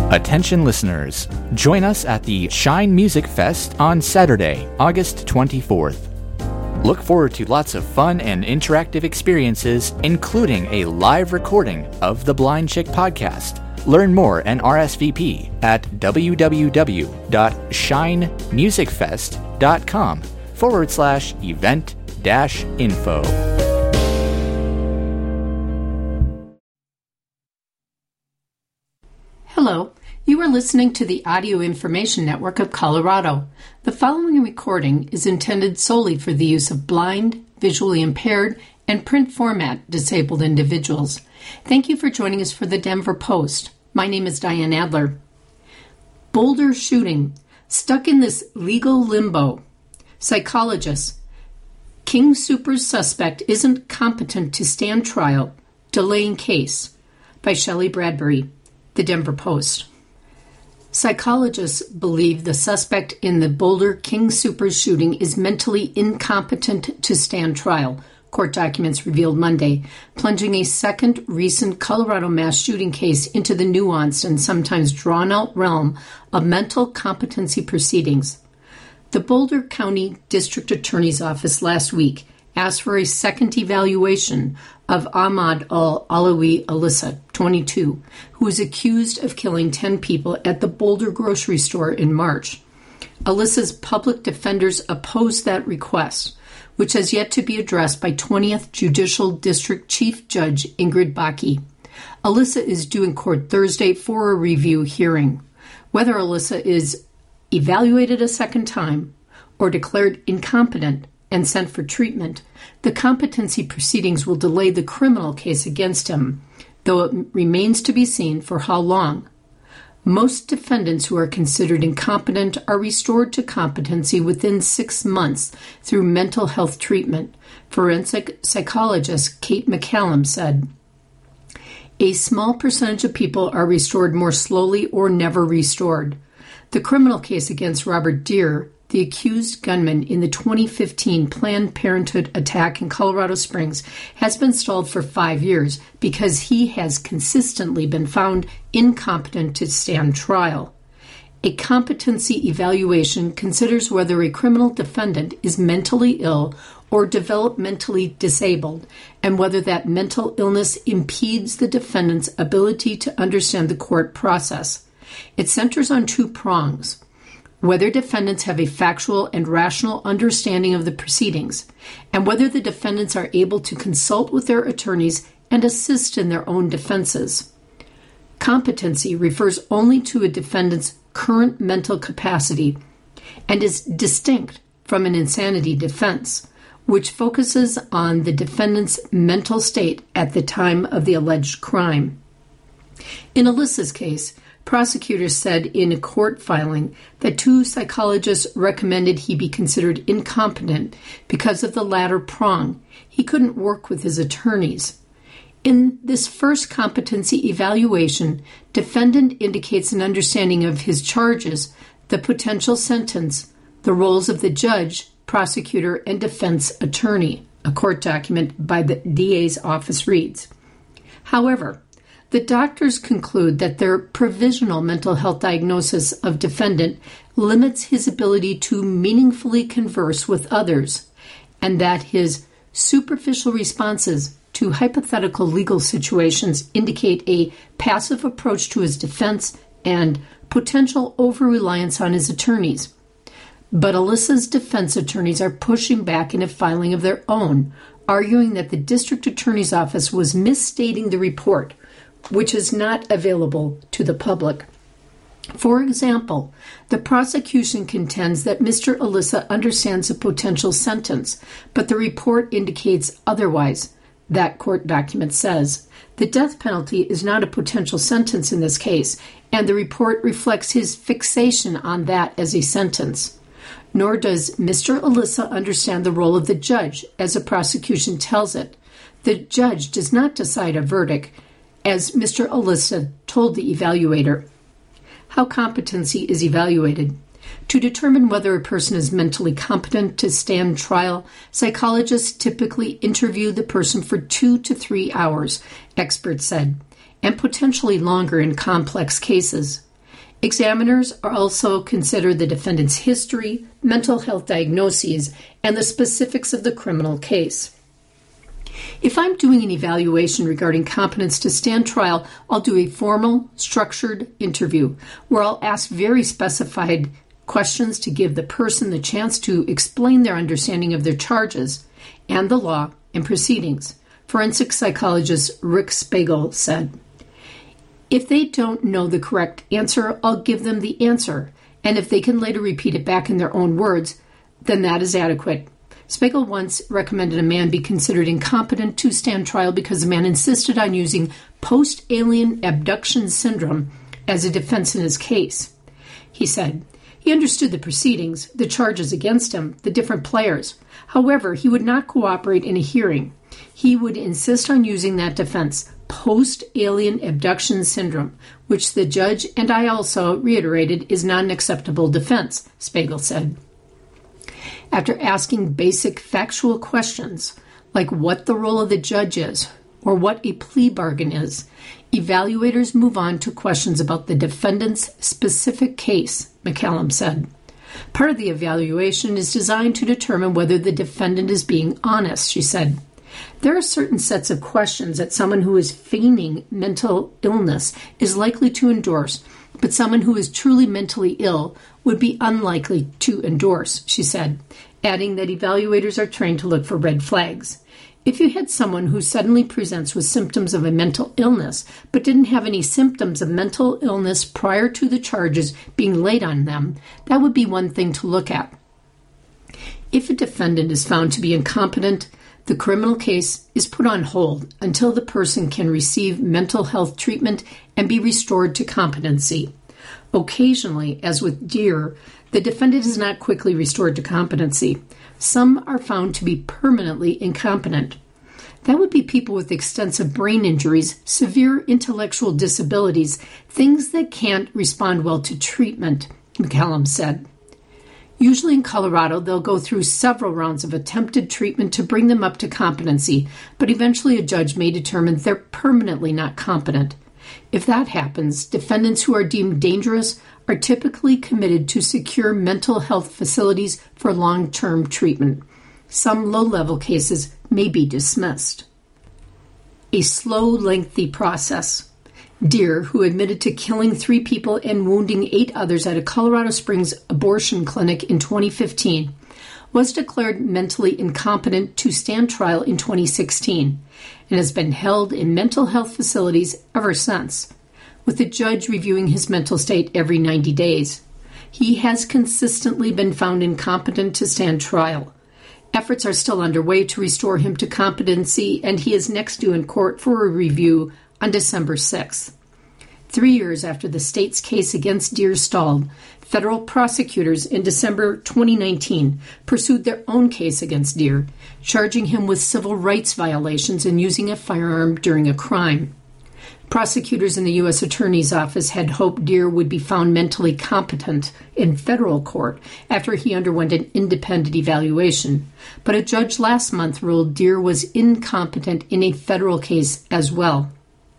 Attention listeners, join us at the Shine Music Fest on Saturday, August 24th. Look forward to lots of fun and interactive experiences, including a live recording of the Blind Chick podcast. Learn more and RSVP at www.shinemusicfest.com/event-info. Hello, you are listening to the Audio Information Network of Colorado. The following recording is intended solely for the use of blind, visually impaired, and print format disabled individuals. Thank you for joining us for the Denver Post. My name is Diane Adler. Boulder shooting. Stuck in this legal limbo. Psychologist. King Soopers suspect isn't competent to stand trial. Delaying case. By Shelley Bradbury. The Denver Post. Psychologists believe the suspect in the Boulder King Soopers shooting is mentally incompetent to stand trial, court documents revealed Monday, plunging a second recent Colorado mass shooting case into the nuanced and sometimes drawn-out realm of mental competency proceedings. The Boulder County District Attorney's Office last week asked for a second evaluation of Ahmad Al-Alawi Alyssa, 22, who was accused of killing 10 people at the Boulder grocery store in March. Alyssa's public defenders opposed that request, which has yet to be addressed by 20th Judicial District Chief Judge Ingrid Bakke. Alyssa is due in court Thursday for a review hearing. Whether Alyssa is evaluated a second time or declared incompetent and sent for treatment, the competency proceedings will delay the criminal case against him, though it remains to be seen for how long. Most defendants who are considered incompetent are restored to competency within 6 months through mental health treatment, forensic psychologist Kate McCallum said. A small percentage of people are restored more slowly or never restored. The criminal case against Robert Deere, the accused gunman in the 2015 Planned Parenthood attack in Colorado Springs, has been stalled for 5 years because he has consistently been found incompetent to stand trial. A competency evaluation considers whether a criminal defendant is mentally ill or developmentally disabled, and whether that mental illness impedes the defendant's ability to understand the court process. It centers on 2 prongs: whether defendants have a factual and rational understanding of the proceedings, and whether the defendants are able to consult with their attorneys and assist in their own defenses. Competency refers only to a defendant's current mental capacity and is distinct from an insanity defense, which focuses on the defendant's mental state at the time of the alleged crime. In Alyssa's case, prosecutors said in a court filing that 2 psychologists recommended he be considered incompetent because of the latter prong. He couldn't work with his attorneys. In this first competency evaluation, defendant indicates an understanding of his charges, the potential sentence, the roles of the judge, prosecutor, and defense attorney, a court document by the DA's office reads. However, the doctors conclude that their provisional mental health diagnosis of defendant limits his ability to meaningfully converse with others, and that his superficial responses to hypothetical legal situations indicate a passive approach to his defense and potential over-reliance on his attorneys. But Alyssa's defense attorneys are pushing back in a filing of their own, arguing that the district attorney's office was misstating the report, which is not available to the public. For example, the prosecution contends that Mr. Alyssa understands a potential sentence, but the report indicates otherwise. That court document says the death penalty is not a potential sentence in this case, and the report reflects his fixation on that as a sentence. Nor does Mr. Alyssa understand the role of the judge, as the prosecution tells it. The judge does not decide a verdict, as Mr. Alyssa told the evaluator. How competency is evaluated. To determine whether a person is mentally competent to stand trial, psychologists typically interview the person for 2 to 3 hours, experts said, and potentially longer in complex cases. Examiners also consider the defendant's history, mental health diagnoses, and the specifics of the criminal case. If I'm doing an evaluation regarding competence to stand trial, I'll do a formal, structured interview where I'll ask very specified questions to give the person the chance to explain their understanding of their charges and the law and proceedings. Forensic psychologist Rick Spiegel said, "If they don't know the correct answer, I'll give them the answer, and if they can later repeat it back in their own words, then that is adequate." Spiegel once recommended a man be considered incompetent to stand trial because the man insisted on using post-alien abduction syndrome as a defense in his case. He said he understood the proceedings, the charges against him, the different players. However, he would not cooperate in a hearing. He would insist on using that defense, post-alien abduction syndrome, which the judge and I also reiterated is not an acceptable defense, Spiegel said. After asking basic factual questions, like what the role of the judge is or what a plea bargain is, evaluators move on to questions about the defendant's specific case, McCallum said. Part of the evaluation is designed to determine whether the defendant is being honest, she said. There are certain sets of questions that someone who is feigning mental illness is likely to endorse, but someone who is truly mentally ill would be unlikely to endorse, she said, adding that evaluators are trained to look for red flags. If you had someone who suddenly presents with symptoms of a mental illness but didn't have any symptoms of mental illness prior to the charges being laid on them, that would be one thing to look at. If a defendant is found to be incompetent, the criminal case is put on hold until the person can receive mental health treatment and be restored to competency. Occasionally, as with Deer, the defendant is not quickly restored to competency. Some are found to be permanently incompetent. That would be people with extensive brain injuries, severe intellectual disabilities, things that can't respond well to treatment, McCallum said. Usually in Colorado, they'll go through several rounds of attempted treatment to bring them up to competency, but eventually a judge may determine they're permanently not competent. If that happens, defendants who are deemed dangerous are typically committed to secure mental health facilities for long-term treatment. Some low-level cases may be dismissed. A slow, lengthy process. Deer, who admitted to killing 3 people and wounding 8 others at a Colorado Springs abortion clinic in 2015, was declared mentally incompetent to stand trial in 2016 and has been held in mental health facilities ever since, with the judge reviewing his mental state every 90 days. He has consistently been found incompetent to stand trial. Efforts are still underway to restore him to competency, and he is next due in court for a review on December 6th. 3 years after the state's case against Deer stalled, federal prosecutors in December 2019 pursued their own case against Deer, charging him with civil rights violations and using a firearm during a crime. Prosecutors in the U.S. Attorney's Office had hoped Deer would be found mentally competent in federal court after he underwent an independent evaluation, but a judge last month ruled Deer was incompetent in a federal case as well.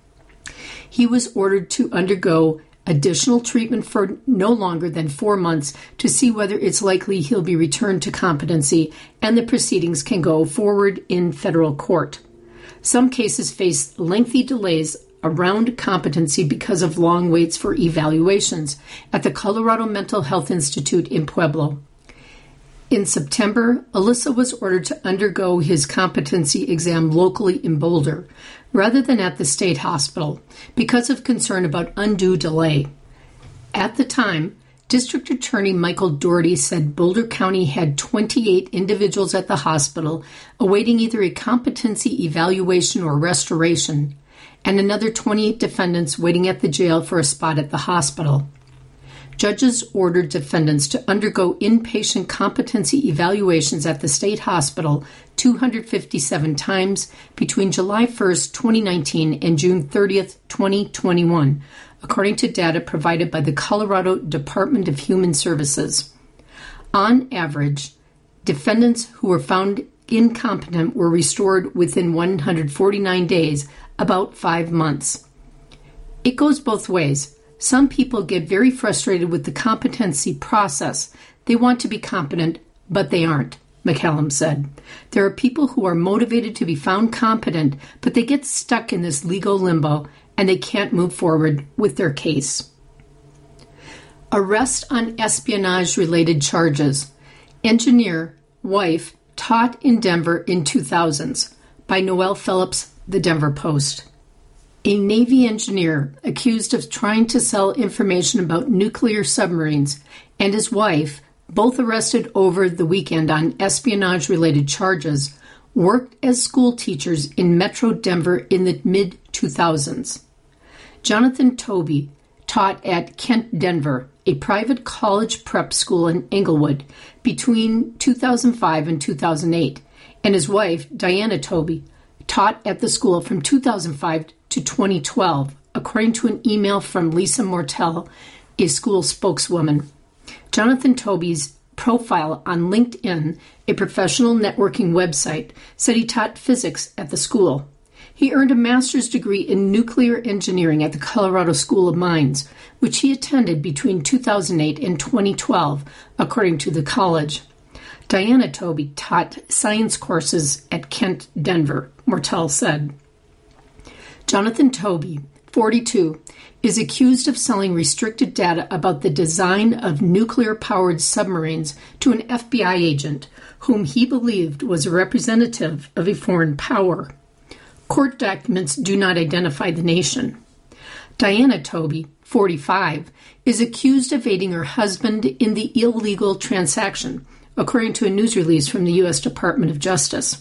He was ordered to undergo additional treatment for no longer than 4 months to see whether it's likely he'll be returned to competency and the proceedings can go forward in federal court. Some cases face lengthy delays around competency because of long waits for evaluations at the Colorado Mental Health Institute in Pueblo. In September, Alyssa was ordered to undergo his competency exam locally in Boulder, rather than at the state hospital, because of concern about undue delay. At the time, District Attorney Michael Doherty said Boulder County had 28 individuals at the hospital awaiting either a competency evaluation or restoration, and another 28 defendants waiting at the jail for a spot at the hospital. Judges ordered defendants to undergo inpatient competency evaluations at the state hospital 257 times between July 1, 2019 and June 30, 2021, according to data provided by the Colorado Department of Human Services. On average, defendants who were found incompetent were restored within 149 days, about 5 months. It goes both ways. Some people get very frustrated with the competency process. They want to be competent, but they aren't, McCallum said. There are people who are motivated to be found competent, but they get stuck in this legal limbo and they can't move forward with their case. Arrest on espionage-related charges. Engineer, wife, taught in Denver in 2000s. By Noel Phillips, The Denver Post. A Navy engineer accused of trying to sell information about nuclear submarines and his wife, both arrested over the weekend on espionage-related charges, worked as school teachers in Metro Denver in the mid-2000s. Jonathan Toby taught at Kent Denver, a private college prep school in Englewood, between 2005 and 2008, and his wife, Diana Toby, taught at the school from 2005 to 2012, according to an email from Lisa Mortel, a school spokeswoman. Jonathan Toby's profile on LinkedIn, a professional networking website, said he taught physics at the school. He earned a master's degree in nuclear engineering at the Colorado School of Mines, which he attended between 2008 and 2012, according to the college. Diana Toby taught science courses at Kent Denver, Mortel said. Jonathan Toby, 42, is accused of selling restricted data about the design of nuclear-powered submarines to an FBI agent whom he believed was a representative of a foreign power. Court documents do not identify the nation. Diana Toby, 45, is accused of aiding her husband in the illegal transaction, according to a news release from the U.S. Department of Justice.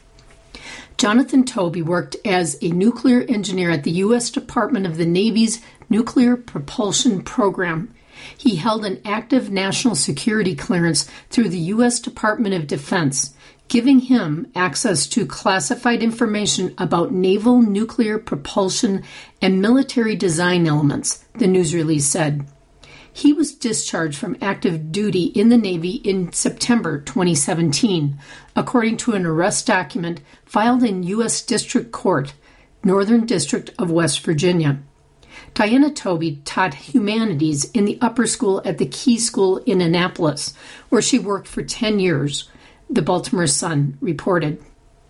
Jonathan Toby worked as a nuclear engineer at the U.S. Department of the Navy's Nuclear Propulsion Program. He held an active national security clearance through the U.S. Department of Defense, giving him access to classified information about naval nuclear propulsion and military design elements, the news release said. He was discharged from active duty in the Navy in September 2017, according to an arrest document filed in U.S. District Court, Northern District of West Virginia. Diana Toby taught humanities in the upper school at the Key School in Annapolis, where she worked for 10 years, the Baltimore Sun reported.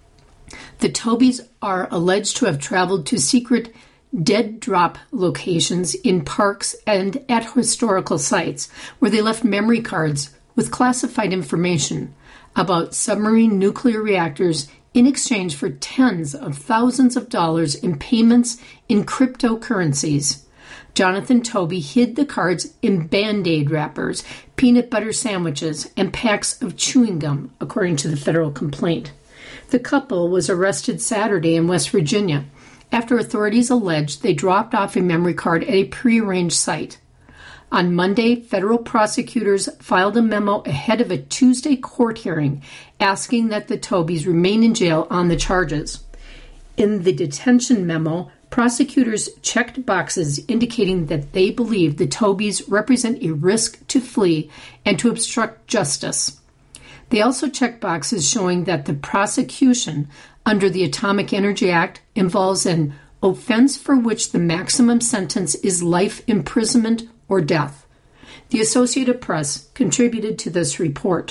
The Tobys are alleged to have traveled to secret dead drop locations in parks and at historical sites where they left memory cards with classified information about submarine nuclear reactors in exchange for tens of thousands of dollars in payments in cryptocurrencies. Jonathan Toby hid the cards in Band-Aid wrappers, peanut butter sandwiches, and packs of chewing gum, according to the federal complaint. The couple was arrested Saturday in West Virginia after authorities alleged they dropped off a memory card at a prearranged site. On Monday, federal prosecutors filed a memo ahead of a Tuesday court hearing asking that the Tobys remain in jail on the charges. In the detention memo, prosecutors checked boxes indicating that they believe the Tobys represent a risk to flee and to obstruct justice. They also checked boxes showing that the prosecution under the Atomic Energy Act involves an offense for which the maximum sentence is life imprisonment or death. The Associated Press contributed to this report.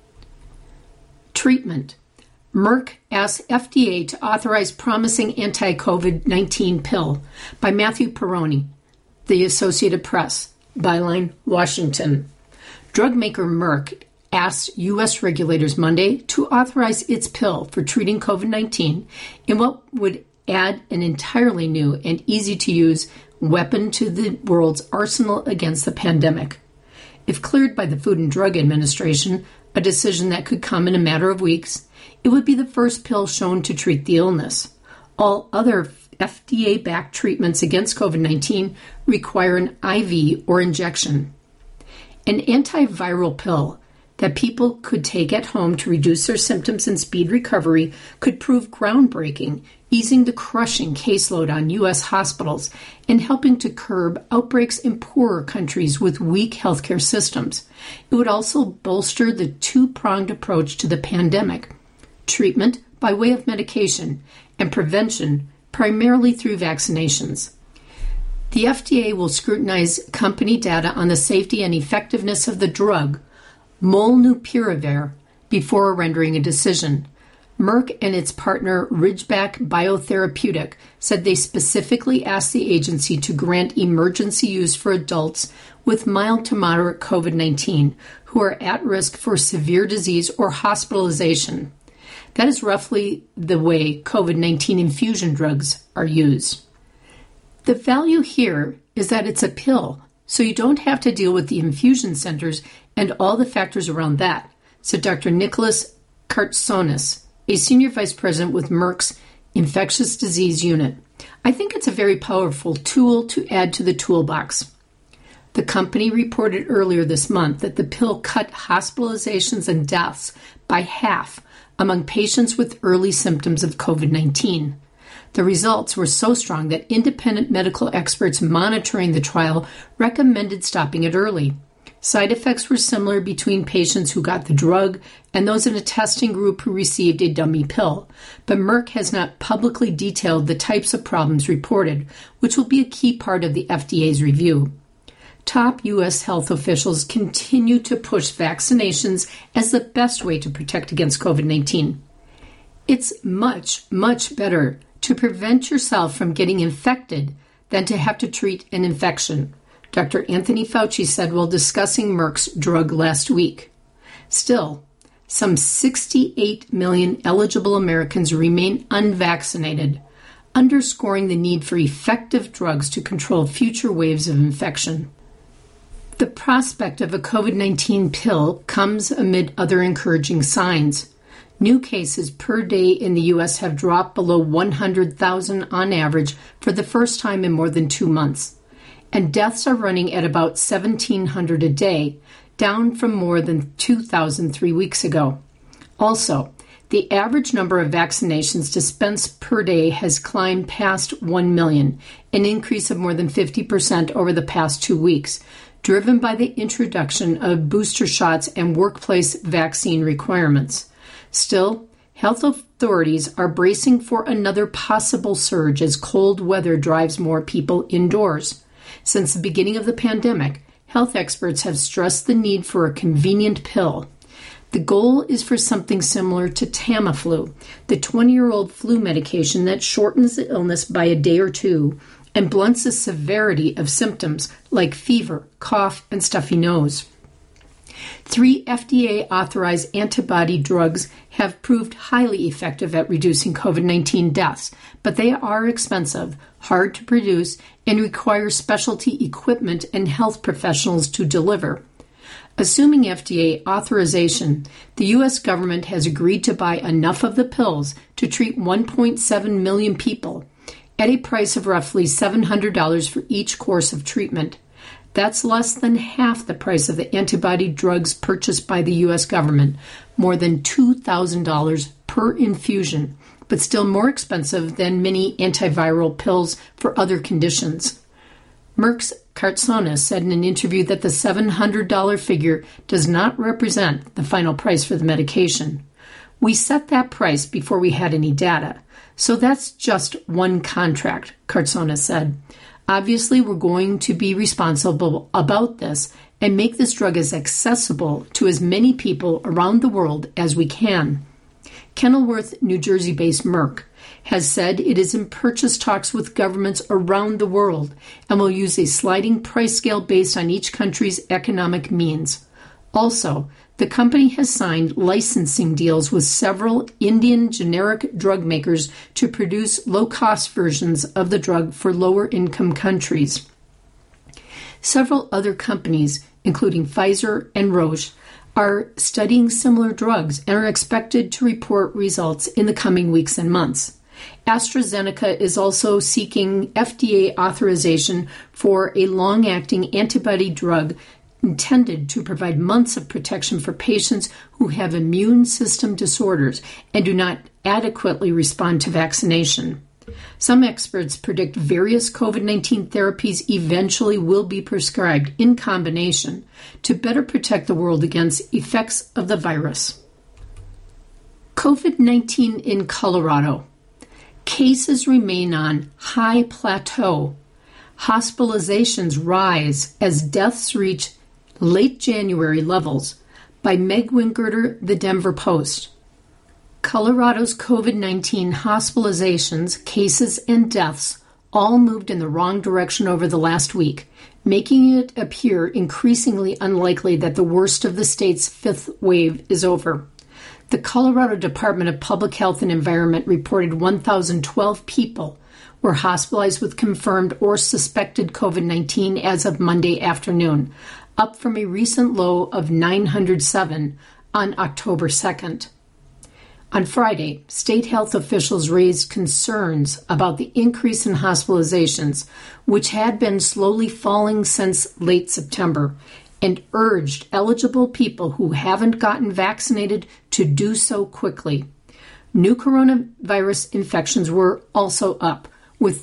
Treatment. Merck asks FDA to authorize promising anti-COVID-19 pill by Matthew Perrone, The Associated Press, Byline, Washington. Drug maker Merck asked U.S. regulators Monday to authorize its pill for treating COVID-19 in what would add an entirely new and easy-to-use weapon to the world's arsenal against the pandemic. If cleared by the Food and Drug Administration, a decision that could come in a matter of weeks, it would be the first pill shown to treat the illness. All other FDA-backed treatments against COVID-19 require an IV or injection. An antiviral pill that people could take at home to reduce their symptoms and speed recovery could prove groundbreaking, easing the crushing caseload on U.S. hospitals and helping to curb outbreaks in poorer countries with weak healthcare systems. It would also bolster the two-pronged approach to the pandemic: treatment by way of medication and prevention primarily through vaccinations. The FDA will scrutinize company data on the safety and effectiveness of the drug molnupiravir before rendering a decision. Merck and its partner Ridgeback Biotherapeutic said they specifically asked the agency to grant emergency use for adults with mild to moderate COVID-19 who are at risk for severe disease or hospitalization. That is roughly the way COVID-19 infusion drugs are used. The value here is that it's a pill, so you don't have to deal with the infusion centers and all the factors around that, said Dr. Nicholas Kartsonis, a senior vice president with Merck's infectious disease unit. I think it's a very powerful tool to add to the toolbox. The company reported earlier this month that the pill cut hospitalizations and deaths by half among patients with early symptoms of COVID-19. The results were so strong that independent medical experts monitoring the trial recommended stopping it early. Side effects were similar between patients who got the drug and those in a testing group who received a dummy pill, but Merck has not publicly detailed the types of problems reported, which will be a key part of the FDA's review. Top U.S. health officials continue to push vaccinations as the best way to protect against COVID-19. It's much, much better to prevent yourself from getting infected than to have to treat an infection, Dr. Anthony Fauci said while discussing Merck's drug last week. Still, some 68 million eligible Americans remain unvaccinated, underscoring the need for effective drugs to control future waves of infection. The prospect of a COVID-19 pill comes amid other encouraging signs. New cases per day in the U.S. have dropped below 100,000 on average for the first time in more than 2 months. And deaths are running at about 1,700 a day, down from more than 2,000 3 weeks ago. Also, the average number of vaccinations dispensed per day has climbed past 1 million, an increase of more than 50% over the past 2 weeks, driven by the introduction of booster shots and workplace vaccine requirements. Still, health authorities are bracing for another possible surge as cold weather drives more people indoors. Since the beginning of the pandemic, health experts have stressed the need for a convenient pill. The goal is for something similar to Tamiflu, the 20-year-old flu medication that shortens the illness by a day or two and blunts the severity of symptoms like fever, cough, and stuffy nose. 3 FDA-authorized antibody drugs have proved highly effective at reducing COVID-19 deaths, but they are expensive, hard to produce, and require specialty equipment and health professionals to deliver. Assuming FDA authorization, the U.S. government has agreed to buy enough of the pills to treat 1.7 million people at a price of roughly $700 for each course of treatment. That's less than half the price of the antibody drugs purchased by the U.S. government, more than $2,000 per infusion, but still more expensive than many antiviral pills for other conditions. Merck's Kartsonis said in an interview that the $700 figure does not represent the final price for the medication. We set that price before we had any data, so that's just one contract, Kartsonis said. Obviously, we're going to be responsible about this and make this drug as accessible to as many people around the world as we can. Kenilworth, New Jersey-based Merck has said it is in purchase talks with governments around the world and will use a sliding price scale based on each country's economic means. Also, the company has signed licensing deals with several Indian generic drug makers to produce low-cost versions of the drug for lower-income countries. Several other companies, including Pfizer and Roche, are studying similar drugs and are expected to report results in the coming weeks and months. AstraZeneca is also seeking FDA authorization for a long-acting antibody drug intended to provide months of protection for patients who have immune system disorders and do not adequately respond to vaccination. Some experts predict various COVID-19 therapies eventually will be prescribed in combination to better protect the world against effects of the virus. COVID-19 in Colorado. Cases remain on high plateau. Hospitalizations rise as deaths reach late January levels, by Meg Winggerter, The Denver Post. Colorado's COVID-19 hospitalizations, cases, and deaths all moved in the wrong direction over the last week, making it appear increasingly unlikely that the worst of the state's fifth wave is over. The Colorado Department of Public Health and Environment reported 1,012 people were hospitalized with confirmed or suspected COVID-19 as of Monday afternoon, up from a recent low of 907 on October 2nd. On Friday, state health officials raised concerns about the increase in hospitalizations, which had been slowly falling since late September, and urged eligible people who haven't gotten vaccinated to do so quickly. New coronavirus infections were also up, with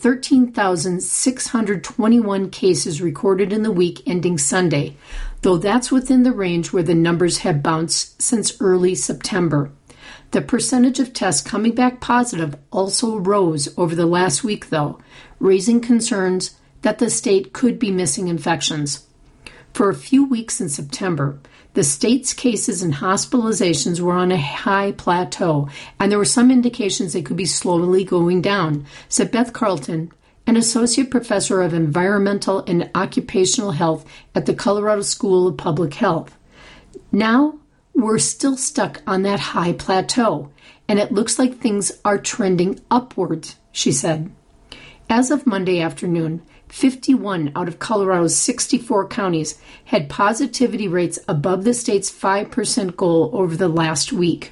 13,621 cases recorded in the week ending Sunday, though that's within the range where the numbers have bounced since early September. The percentage of tests coming back positive also rose over the last week, though, raising concerns that the state could be missing infections. For a few weeks in September, the state's cases and hospitalizations were on a high plateau, and there were some indications they could be slowly going down, said Beth Carlton, an associate professor of environmental and occupational health at the Colorado School of Public Health. Now, we're still stuck on that high plateau, and it looks like things are trending upwards, she said. As of Monday afternoon, 51 out of Colorado's 64 counties had positivity rates above the state's 5% goal over the last week.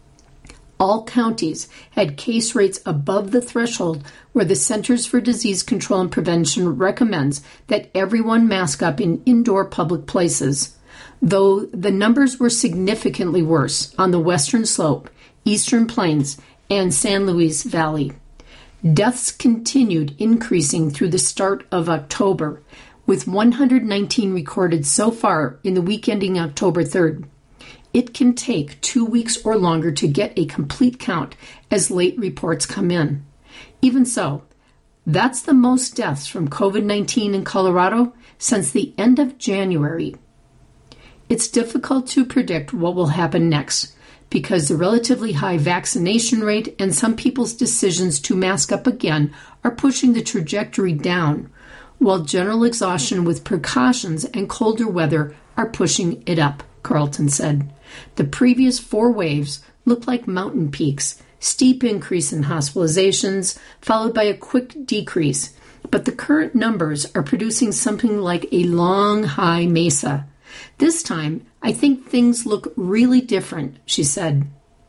All counties had case rates above the threshold where the Centers for Disease Control and Prevention recommends that everyone mask up in indoor public places, though the numbers were significantly worse on the Western Slope, Eastern Plains, and San Luis Valley. Deaths continued increasing through the start of October, with 119 recorded so far in the week ending October 3rd. It can take 2 weeks or longer to get a complete count as late reports come in. Even so, that's the most deaths from COVID-19 in Colorado since the end of January. It's difficult to predict what will happen next, because the relatively high vaccination rate and some people's decisions to mask up again are pushing the trajectory down, while general exhaustion with precautions and colder weather are pushing it up, Carlton said. The previous 4 waves looked like mountain peaks, steep increase in hospitalizations, followed by a quick decrease, but the current numbers are producing something like a long, high mesa. This time, I think things look really different, she said.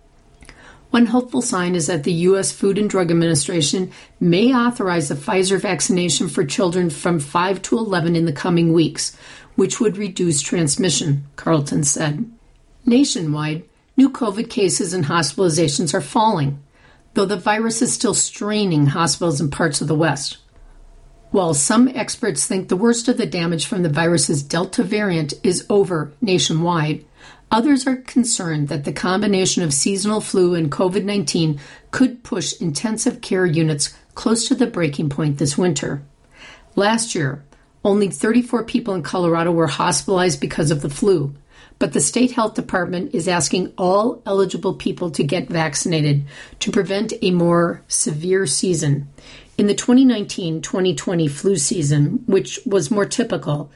One hopeful sign is that the U.S. Food and Drug Administration may authorize the Pfizer vaccination for children from 5 to 11 in the coming weeks, which would reduce transmission, Carlton said. Nationwide, new COVID cases and hospitalizations are falling, though the virus is still straining hospitals in parts of the West. While some experts think the worst of the damage from the virus's Delta variant is over nationwide, others are concerned that the combination of seasonal flu and COVID-19 could push intensive care units close to the breaking point this winter. Last year, only 34 people in Colorado were hospitalized because of the flu, but the state health department is asking all eligible people to get vaccinated to prevent a more severe season. In the 2019-2020 flu season, which was more typical,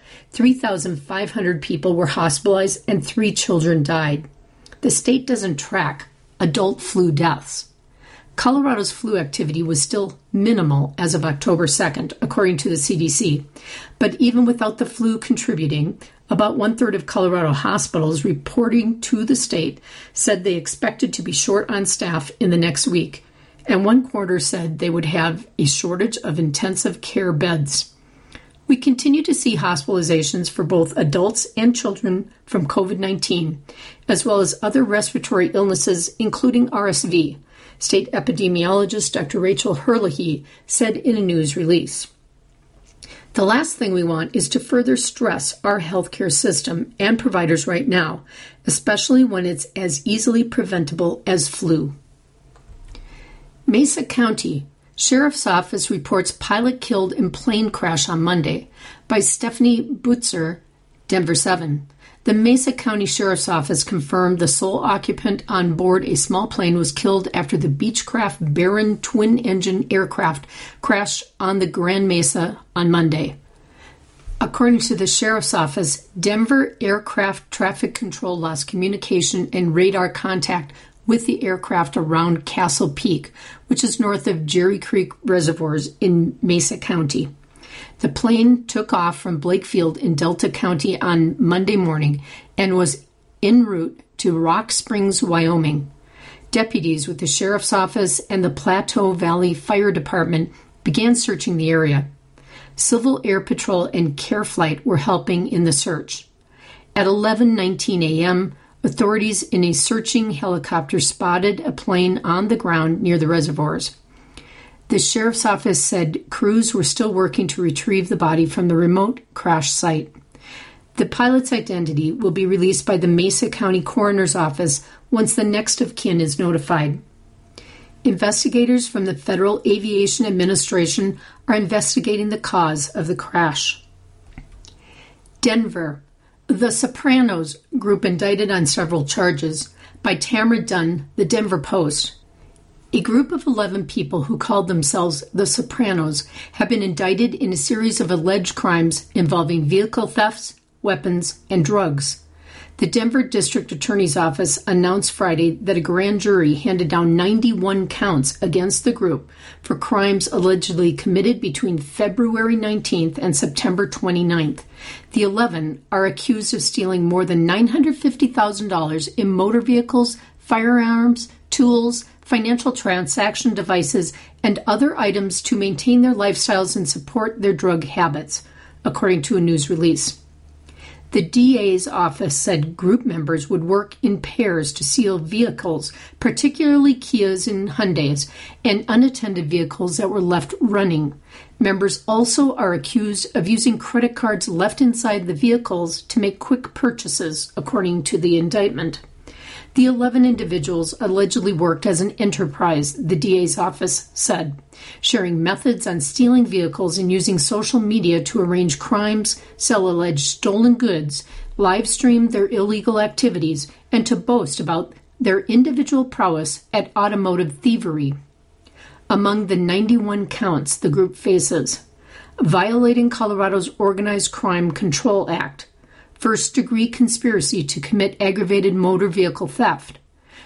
3,500 people were hospitalized and 3 children died. The state doesn't track adult flu deaths. Colorado's flu activity was still minimal as of October 2nd, according to the CDC. But even without the flu contributing, about 1/3 of Colorado hospitals reporting to the state said they expected to be short on staff in the next week, and 1/4 said they would have a shortage of intensive care beds. We continue to see hospitalizations for both adults and children from COVID-19, as well as other respiratory illnesses, including RSV, State epidemiologist Dr. Rachel Herlihy said in a news release. The last thing we want is to further stress our healthcare system and providers right now, especially when it's as easily preventable as flu. Mesa County, Sheriff's Office reports pilot killed in plane crash on Monday. By Stephanie Butzer, Denver 7. The Mesa County Sheriff's Office confirmed the sole occupant on board a small plane was killed after the Beechcraft Baron twin-engine aircraft crashed on the Grand Mesa on Monday. According to the Sheriff's Office, Denver Aircraft Traffic Control lost communication and radar contact with the aircraft around Castle Peak, which is north of Jerry Creek Reservoirs in Mesa County. The plane took off from Blakefield in Delta County on Monday morning and was en route to Rock Springs, Wyoming. Deputies with the Sheriff's Office and the Plateau Valley Fire Department began searching the area. Civil Air Patrol and Care Flight were helping in the search. At 11:19 a.m., authorities in a searching helicopter spotted a plane on the ground near the reservoirs. The Sheriff's Office said crews were still working to retrieve the body from the remote crash site. The pilot's identity will be released by the Mesa County Coroner's Office once the next of kin is notified. Investigators from the Federal Aviation Administration are investigating the cause of the crash. Denver. The Sopranos group indicted on several charges. By Tamara Dunn, The Denver Post. A group of 11 people who called themselves the Sopranos have been indicted in a series of alleged crimes involving vehicle thefts, weapons, and drugs. The Denver District Attorney's Office announced Friday that a grand jury handed down 91 counts against the group for crimes allegedly committed between February 19th and September 29th. The 11 are accused of stealing more than $950,000 in motor vehicles, firearms, tools, financial transaction devices, and other items to maintain their lifestyles and support their drug habits, according to a news release. The DA's office said group members would work in pairs to steal vehicles, particularly Kias and Hyundais, and unattended vehicles that were left running. Members also are accused of using credit cards left inside the vehicles to make quick purchases, according to the indictment. The 11 individuals allegedly worked as an enterprise, the DA's office said, sharing methods on stealing vehicles and using social media to arrange crimes, sell alleged stolen goods, live stream their illegal activities, and to boast about their individual prowess at automotive thievery. Among the 91 counts the group faces: violating Colorado's Organized Crime Control Act, first-degree conspiracy to commit aggravated motor vehicle theft,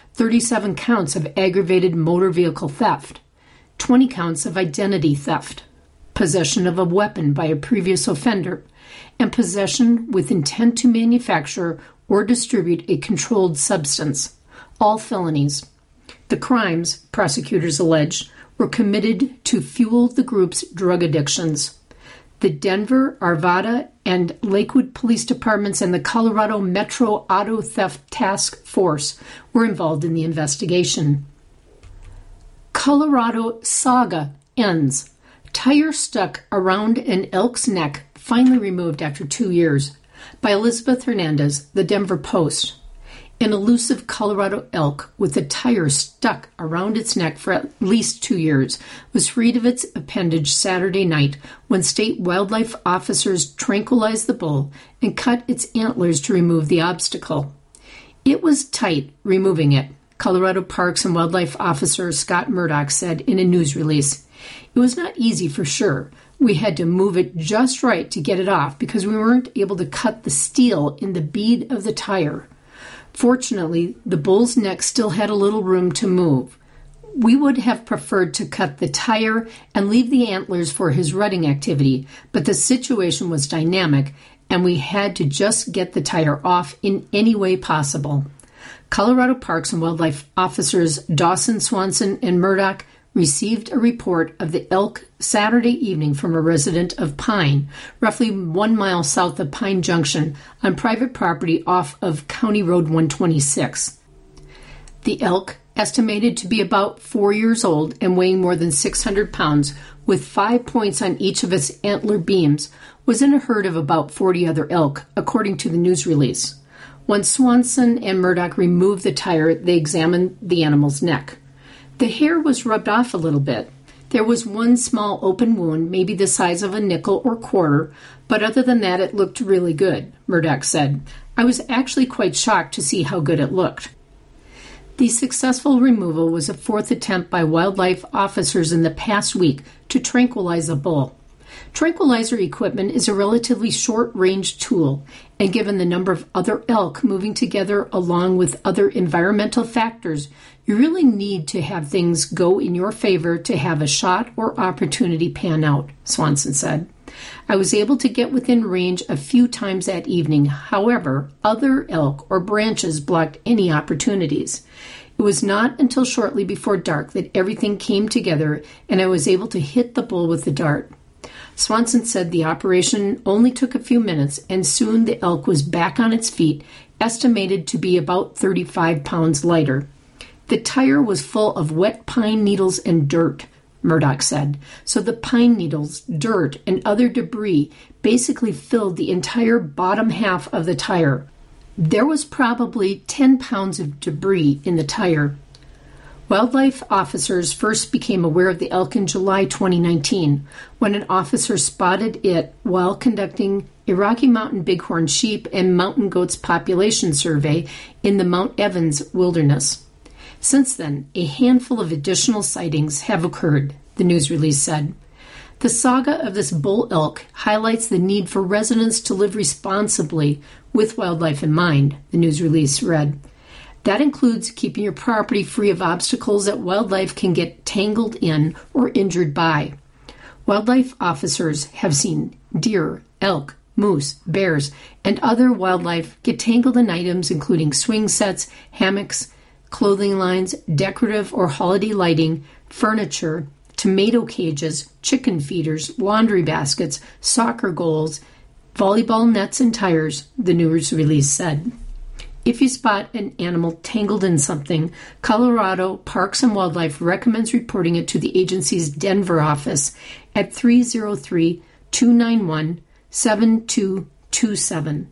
37 counts of aggravated motor vehicle theft, 20 counts of identity theft, possession of a weapon by a previous offender, and possession with intent to manufacture or distribute a controlled substance, all felonies. The crimes, prosecutors allege, were committed to fuel the group's drug addictions. The Denver, Arvada, and Lakewood Police Departments and the Colorado Metro Auto Theft Task Force were involved in the investigation. Colorado saga ends. Tire stuck around an elk's neck finally removed after 2 years. By Elizabeth Hernandez, The Denver Post. An elusive Colorado elk with a tire stuck around its neck for at least 2 years was freed of its appendage Saturday night when state wildlife officers tranquilized the bull and cut its antlers to remove the obstacle. It was tight removing it, Colorado Parks and Wildlife Officer Scott Murdoch said in a news release. It was not easy for sure. We had to move it just right to get it off because we weren't able to cut the steel in the bead of the tire. Fortunately, the bull's neck still had a little room to move. We would have preferred to cut the tire and leave the antlers for his rutting activity, but the situation was dynamic, and we had to just get the tire off in any way possible. Colorado Parks and Wildlife Officers Dawson, Swanson, and Murdoch received a report of the elk Saturday evening from a resident of Pine, roughly 1 mile south of Pine Junction, on private property off of County Road 126. The elk, estimated to be about 4 years old and weighing more than 600 pounds, with 5 points on each of its antler beams, was in a herd of about 40 other elk, according to the news release. Once Swanson and Murdoch removed the tire, they examined the animal's neck. The hair was rubbed off a little bit. There was one small open wound, maybe the size of a nickel or quarter, but other than that it looked really good, Murdoch said. I was actually quite shocked to see how good it looked. The successful removal was a fourth attempt by wildlife officers in the past week to tranquilize a bull. Tranquilizer equipment is a relatively short-range tool, and given the number of other elk moving together along with other environmental factors, you really need to have things go in your favor to have a shot or opportunity pan out, Swanson said. I was able to get within range a few times that evening. However, other elk or branches blocked any opportunities. It was not until shortly before dark that everything came together and I was able to hit the bull with the dart. Swanson said the operation only took a few minutes and soon the elk was back on its feet, estimated to be about 35 pounds lighter. The tire was full of wet pine needles and dirt, Murdoch said, so the pine needles, dirt, and other debris basically filled the entire bottom half of the tire. There was probably 10 pounds of debris in the tire. Wildlife officers first became aware of the elk in July 2019 when an officer spotted it while conducting a Rocky Mountain bighorn sheep and mountain goats population survey in the Mount Evans wilderness. Since then, a handful of additional sightings have occurred, the news release said. The saga of this bull elk highlights the need for residents to live responsibly with wildlife in mind, the news release read. That includes keeping your property free of obstacles that wildlife can get tangled in or injured by. Wildlife officers have seen deer, elk, moose, bears, and other wildlife get tangled in items including swing sets, hammocks, clothing lines, decorative or holiday lighting, furniture, tomato cages, chicken feeders, laundry baskets, soccer goals, volleyball nets, and tires, the news release said. If you spot an animal tangled in something, Colorado Parks and Wildlife recommends reporting it to the agency's Denver office at 303-291-7227.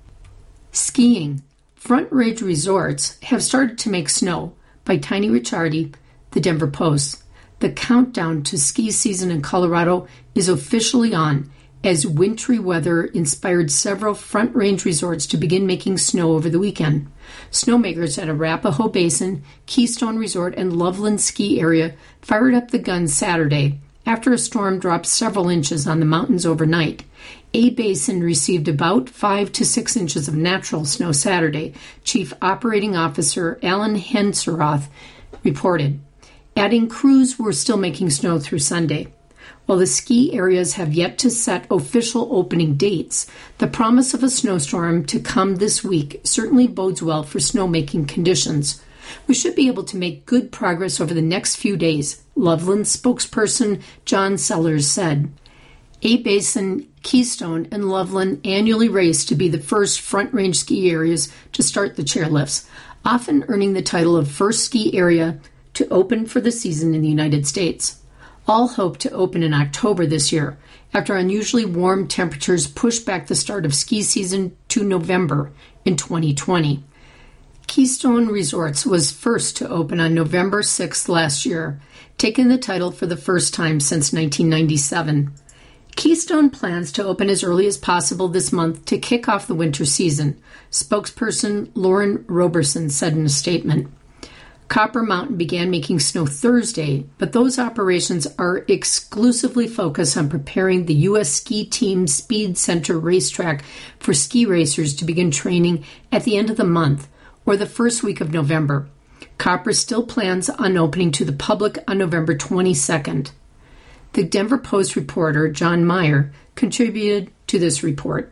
Skiing. Front Ridge Resorts have started to make snow, by Tiny Ricciardi, the Denver Post. The countdown to ski season in Colorado is officially on, as wintry weather inspired several Front Range resorts to begin making snow over the weekend. Snowmakers at Arapahoe Basin, Keystone Resort, and Loveland Ski Area fired up the guns Saturday after a storm dropped several inches on the mountains overnight. A-Basin received about 5 to 6 inches of natural snow Saturday, Chief Operating Officer Alan Henseroth reported, adding crews were still making snow through Sunday. While the ski areas have yet to set official opening dates, the promise of a snowstorm to come this week certainly bodes well for snowmaking conditions. We should be able to make good progress over the next few days, Loveland spokesperson John Sellers said. A-Basin, Keystone, and Loveland annually race to be the first Front Range ski areas to start the chairlifts, often earning the title of first ski area to open for the season in the United States. All hope to open in October this year, after unusually warm temperatures pushed back the start of ski season to November in 2020. Keystone Resorts was first to open on November 6th last year, taking the title for the first time since 1997. Keystone plans to open as early as possible this month to kick off the winter season, spokesperson Lauren Roberson said in a statement. Copper Mountain began making snow Thursday, but those operations are exclusively focused on preparing the U.S. Ski Team Speed Center racetrack for ski racers to begin training at the end of the month or the first week of November. Copper still plans on opening to the public on November 22nd. The Denver Post reporter John Meyer contributed to this report.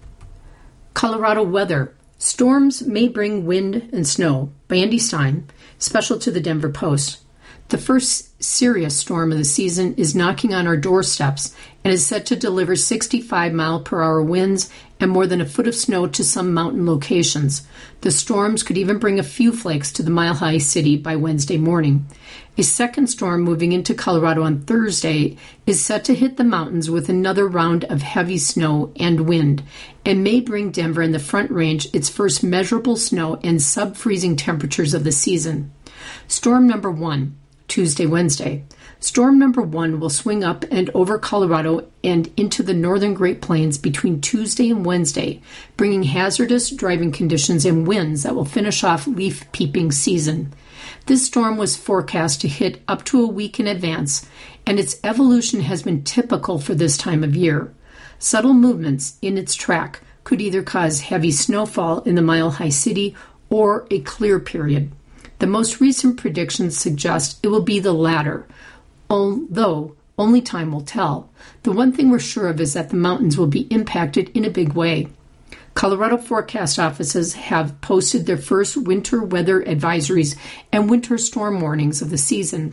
Colorado weather. Storms may bring wind and snow, by Andy Stein, special to the Denver Post. The first serious storm of the season is knocking on our doorsteps and is set to deliver 65-mile-per-hour winds and more than a foot of snow to some mountain locations. The storms could even bring a few flakes to the Mile High City by Wednesday morning. A second storm moving into Colorado on Thursday is set to hit the mountains with another round of heavy snow and wind, and may bring Denver and the Front Range its first measurable snow and sub-freezing temperatures of the season. Storm number 1, Tuesday, Wednesday. Storm number 1 will swing up and over Colorado and into the northern Great Plains between Tuesday and Wednesday, bringing hazardous driving conditions and winds that will finish off leaf peeping season. This storm was forecast to hit up to a week in advance, and its evolution has been typical for this time of year. Subtle movements in its track could either cause heavy snowfall in the Mile High City or a clear period. The most recent predictions suggest it will be the latter, although only time will tell. The one thing we're sure of is that the mountains will be impacted in a big way. Colorado forecast offices have posted their first winter weather advisories and winter storm warnings of the season.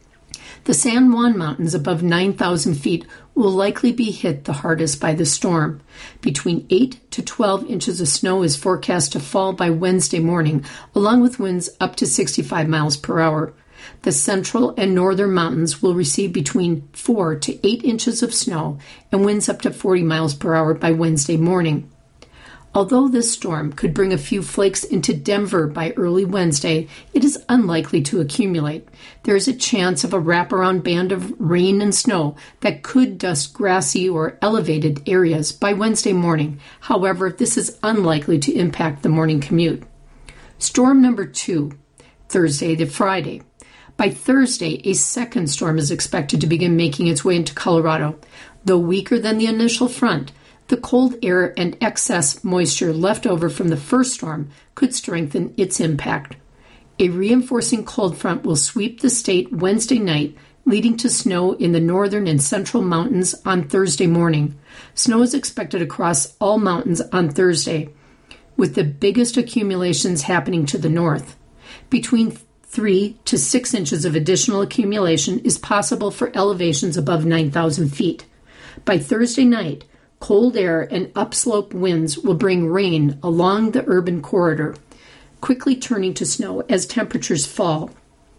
The San Juan Mountains above 9,000 feet will likely be hit the hardest by the storm. Between 8 to 12 inches of snow is forecast to fall by Wednesday morning, along with winds up to 65 miles per hour. The central and northern mountains will receive between 4 to 8 inches of snow and winds up to 40 miles per hour by Wednesday morning. Although this storm could bring a few flakes into Denver by early Wednesday, it is unlikely to accumulate. There is a chance of a wraparound band of rain and snow that could dust grassy or elevated areas by Wednesday morning. However, this is unlikely to impact the morning commute. Storm number 2, Thursday to Friday. By Thursday, a second storm is expected to begin making its way into Colorado. Though weaker than the initial front, the cold air and excess moisture left over from the first storm could strengthen its impact. A reinforcing cold front will sweep the state Wednesday night, leading to snow in the northern and central mountains on Thursday morning. Snow is expected across all mountains on Thursday, with the biggest accumulations happening to the north. Between 3 to 6 inches of additional accumulation is possible for elevations above 9,000 feet. By Thursday night, cold air and upslope winds will bring rain along the urban corridor, quickly turning to snow as temperatures fall.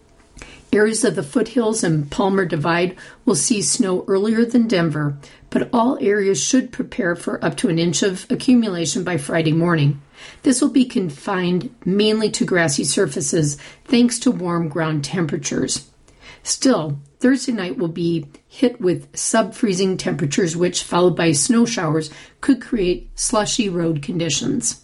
Areas of the foothills and Palmer Divide will see snow earlier than Denver, but all areas should prepare for up to an inch of accumulation by Friday morning. This will be confined mainly to grassy surfaces thanks to warm ground temperatures. Still, Thursday night will be hit with sub-freezing temperatures, which, followed by snow showers, could create slushy road conditions.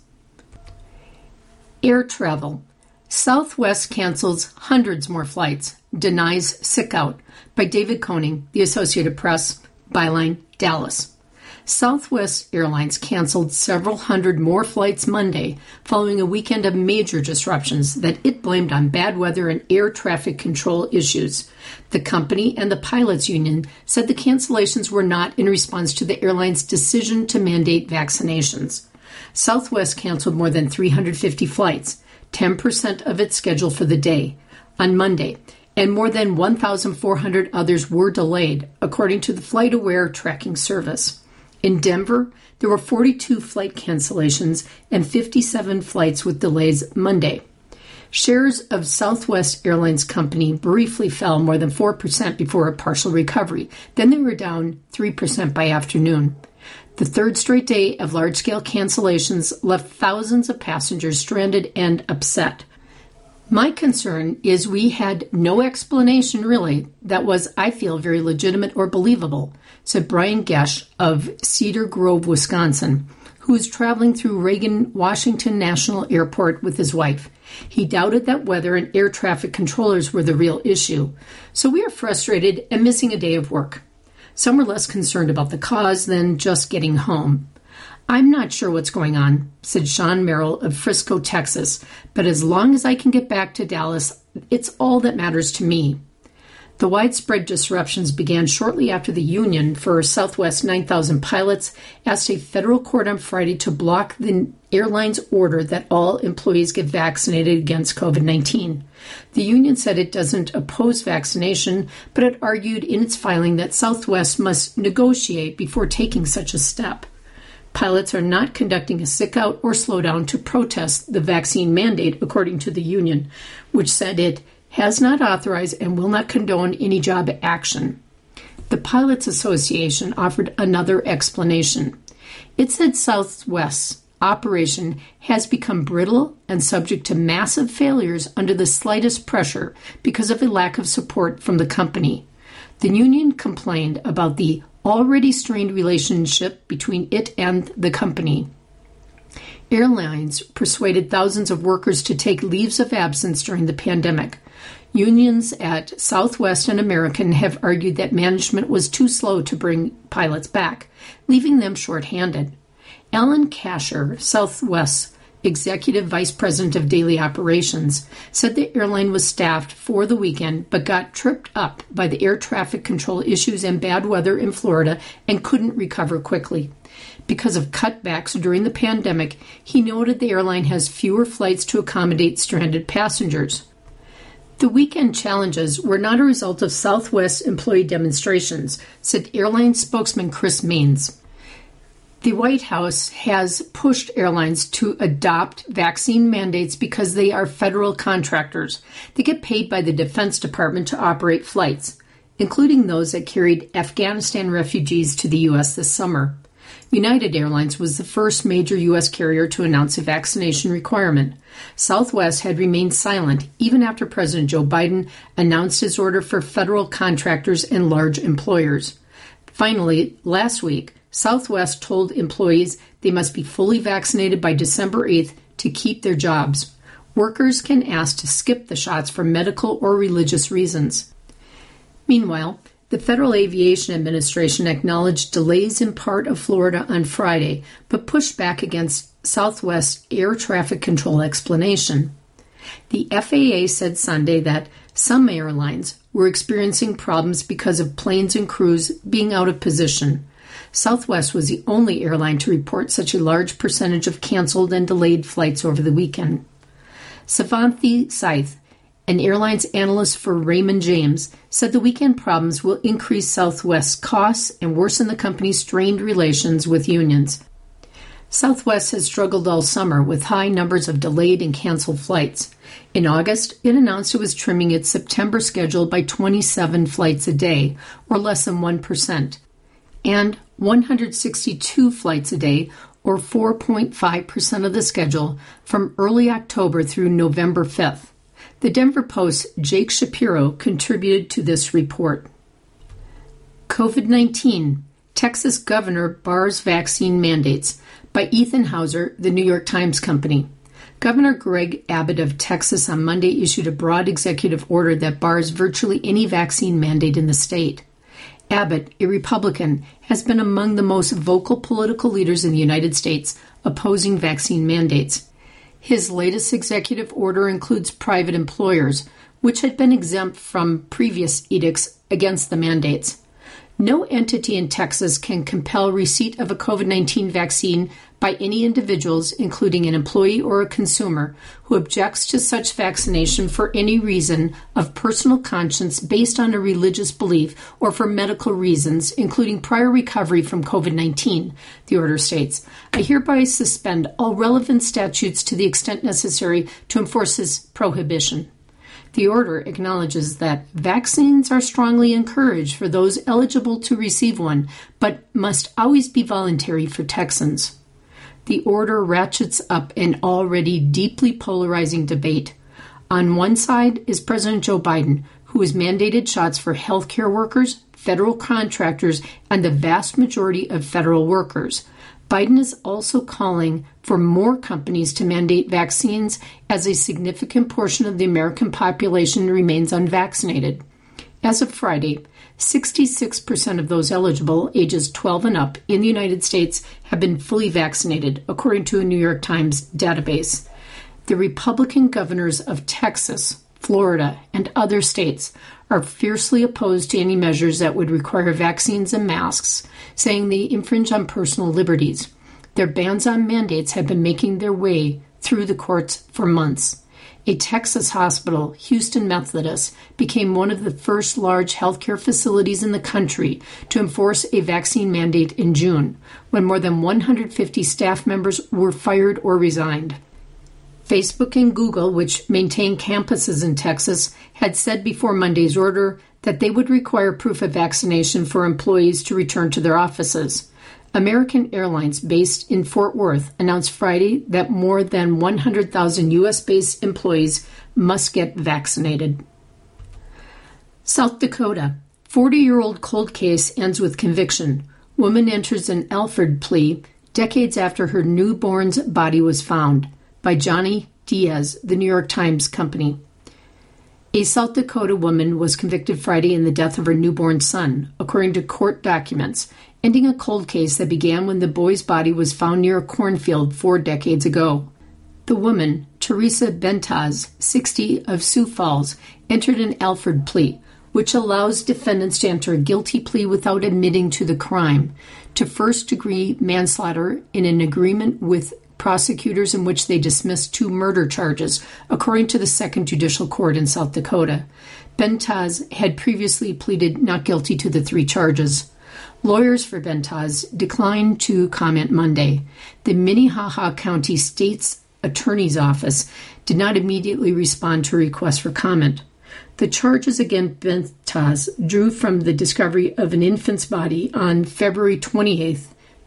Air travel. Southwest cancels hundreds more flights, denies sick out, by David Koenig, The Associated Press, Byline, Dallas. Southwest Airlines canceled several hundred more flights Monday following a weekend of major disruptions that it blamed on bad weather and air traffic control issues. The company and the pilots union said the cancellations were not in response to the airline's decision to mandate vaccinations. Southwest canceled more than 350 flights, 10% of its schedule for the day, on Monday, and more than 1,400 others were delayed, according to the FlightAware tracking service. In Denver, there were 42 flight cancellations and 57 flights with delays Monday. Shares of Southwest Airlines Company briefly fell more than 4% before a partial recovery. Then they were down 3% by afternoon. The third straight day of large-scale cancellations left thousands of passengers stranded and upset. My concern is we had no explanation, really, that was, I feel, very legitimate or believable, said Brian Gesch of Cedar Grove, Wisconsin, who was traveling through Reagan-Washington National Airport with his wife. He doubted that weather and air traffic controllers were the real issue. So we are frustrated and missing a day of work. Some were less concerned about the cause than just getting home. I'm not sure what's going on, said Sean Merrill of Frisco, Texas, but as long as I can get back to Dallas, it's all that matters to me. The widespread disruptions began shortly after the union for Southwest 9,000 pilots asked a federal court on Friday to block the airline's order that all employees get vaccinated against COVID-19. The union said it doesn't oppose vaccination, but it argued in its filing that Southwest must negotiate before taking such a step. Pilots are not conducting a sick-out or slowdown to protest the vaccine mandate, according to the union, which said it has not authorized and will not condone any job action. The Pilots Association offered another explanation. It said Southwest's operation has become brittle and subject to massive failures under the slightest pressure because of a lack of support from the company. The union complained about the already strained relationship between it and the company. Airlines persuaded thousands of workers to take leaves of absence during the pandemic. Unions at Southwest and American have argued that management was too slow to bring pilots back, leaving them short-handed. Alan Kasher, Southwest's Executive Vice President of Daily Operations, said the airline was staffed for the weekend but got tripped up by the air traffic control issues and bad weather in Florida and couldn't recover quickly. Because of cutbacks during the pandemic, he noted the airline has fewer flights to accommodate stranded passengers. The weekend challenges were not a result of Southwest employee demonstrations, said airline spokesman Chris Maines. The White House has pushed airlines to adopt vaccine mandates because they are federal contractors. They get paid by the Defense Department to operate flights, including those that carried Afghanistan refugees to the U.S. this summer. United Airlines was the first major U.S. carrier to announce a vaccination requirement. Southwest had remained silent even after President Joe Biden announced his order for federal contractors and large employers. Finally, last week, Southwest told employees they must be fully vaccinated by December 8th to keep their jobs. Workers can ask to skip the shots for medical or religious reasons. Meanwhile, the Federal Aviation Administration acknowledged delays in part of Florida on Friday, but pushed back against Southwest's air traffic control explanation. The FAA said Sunday that some airlines were experiencing problems because of planes and crews being out of position. Southwest was the only airline to report such a large percentage of canceled and delayed flights over the weekend. Savanthi Saith, an airlines analyst for Raymond James, said the weekend problems will increase Southwest's costs and worsen the company's strained relations with unions. Southwest has struggled all summer with high numbers of delayed and canceled flights. In August, it announced it was trimming its September schedule by 27 flights a day, or less than 1%, and 162 flights a day, or 4.5% of the schedule, from early October through November 5th. The Denver Post's Jake Shapiro contributed to this report. COVID-19, Texas governor bars vaccine mandates, by Ethan Hauser, the New York Times Company. Governor Greg Abbott of Texas on Monday issued a broad executive order that bars virtually any vaccine mandate in the state. Abbott, a Republican, has been among the most vocal political leaders in the United States opposing vaccine mandates. His latest executive order includes private employers, which had been exempt from previous edicts against the mandates. No entity in Texas can compel receipt of a COVID-19 vaccine by any individuals, including an employee or a consumer, who objects to such vaccination for any reason of personal conscience based on a religious belief or for medical reasons, including prior recovery from COVID-19, the order states. I hereby suspend all relevant statutes to the extent necessary to enforce this prohibition. The order acknowledges that vaccines are strongly encouraged for those eligible to receive one, but must always be voluntary for Texans. The order ratchets up an already deeply polarizing debate. On one side is President Joe Biden, who has mandated shots for healthcare workers, federal contractors, and the vast majority of federal workers. Biden is also calling for more companies to mandate vaccines as a significant portion of the American population remains unvaccinated. As of Friday, 66% of those eligible, ages 12 and up, in the United States have been fully vaccinated, according to a New York Times database. The Republican governors of Texas, Florida, and other states are fiercely opposed to any measures that would require vaccines and masks, saying they infringe on personal liberties. Their bans on mandates have been making their way through the courts for months. A Texas hospital, Houston Methodist, became one of the first large healthcare facilities in the country to enforce a vaccine mandate in June, when more than 150 staff members were fired or resigned. Facebook and Google, which maintain campuses in Texas, had said before Monday's order that they would require proof of vaccination for employees to return to their offices. American Airlines, based in Fort Worth, announced Friday that more than 100,000 U.S.-based employees must get vaccinated. South Dakota. 40-year-old cold case ends with conviction. Woman enters an Alford plea decades after her newborn's body was found, by Johnny Diaz, the New York Times Company. A South Dakota woman was convicted Friday in the death of her newborn son, according to court documents, ending a cold case that began when the boy's body was found near a cornfield 4 decades ago. The woman, Teresa Bentaz, 60, of Sioux Falls, entered an Alford plea, which allows defendants to enter a guilty plea without admitting to the crime, to first-degree manslaughter in an agreement with prosecutors in which they dismissed 2 murder charges, according to the Second Judicial Court in South Dakota. Bentaz had previously pleaded not guilty to the 3 charges. Lawyers for Bentaz declined to comment Monday. The Minnehaha County State's Attorney's Office did not immediately respond to a request for comment. The charges against Bentaz drew from the discovery of an infant's body on February 28,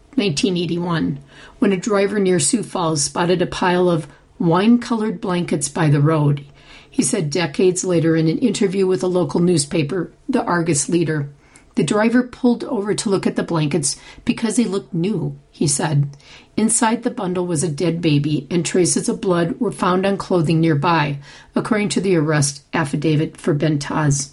1981, when a driver near Sioux Falls spotted a pile of wine-colored blankets by the road. He said decades later in an interview with a local newspaper, the Argus Leader. The driver pulled over to look at the blankets because they looked new, he said. Inside the bundle was a dead baby, and traces of blood were found on clothing nearby, according to the arrest affidavit for Bentaz.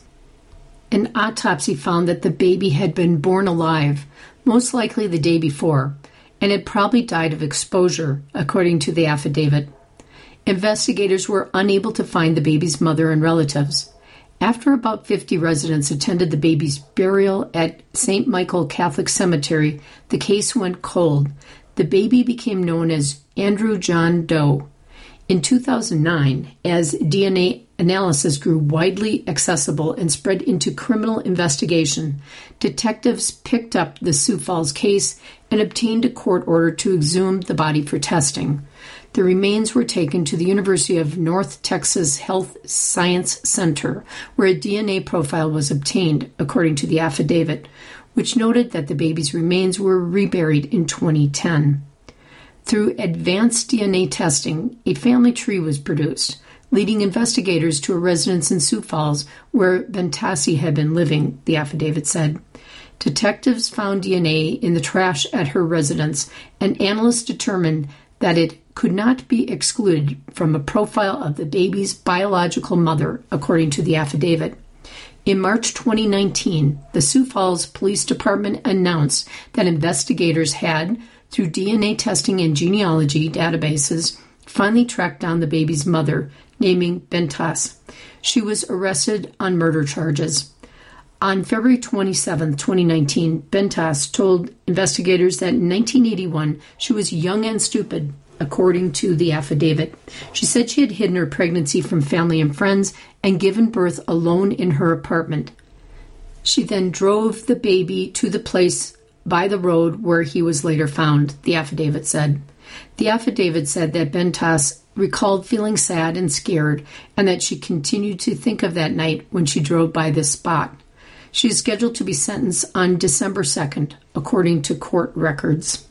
An autopsy found that the baby had been born alive, most likely the day before, and had probably died of exposure, according to the affidavit. Investigators were unable to find the baby's mother and relatives. After about 50 residents attended the baby's burial at St. Michael Catholic Cemetery, the case went cold. The baby became known as Andrew John Doe. In 2009, as DNA analysis grew widely accessible and spread into criminal investigation, detectives picked up the Sioux Falls case and obtained a court order to exhume the body for testing. The remains were taken to the University of North Texas Health Science Center, where a DNA profile was obtained, according to the affidavit, which noted that the baby's remains were reburied in 2010. Through advanced DNA testing, a family tree was produced, leading investigators to a residence in Sioux Falls where Bentaz had been living, the affidavit said. Detectives found DNA in the trash at her residence, and analysts determined that it could not be excluded from a profile of the baby's biological mother, according to the affidavit. In March 2019, the Sioux Falls Police Department announced that investigators had, through DNA testing and genealogy databases, finally tracked down the baby's mother, naming Bentaz. She was arrested on murder charges. On February 27, 2019, Bentaz told investigators that in 1981 she was young and stupid, according to the affidavit. She said she had hidden her pregnancy from family and friends and given birth alone in her apartment. She then drove the baby to the place by the road where he was later found, the affidavit said. The affidavit said that Bentaz recalled feeling sad and scared, and that she continued to think of that night when she drove by this spot. She is scheduled to be sentenced on December 2nd, according to court records.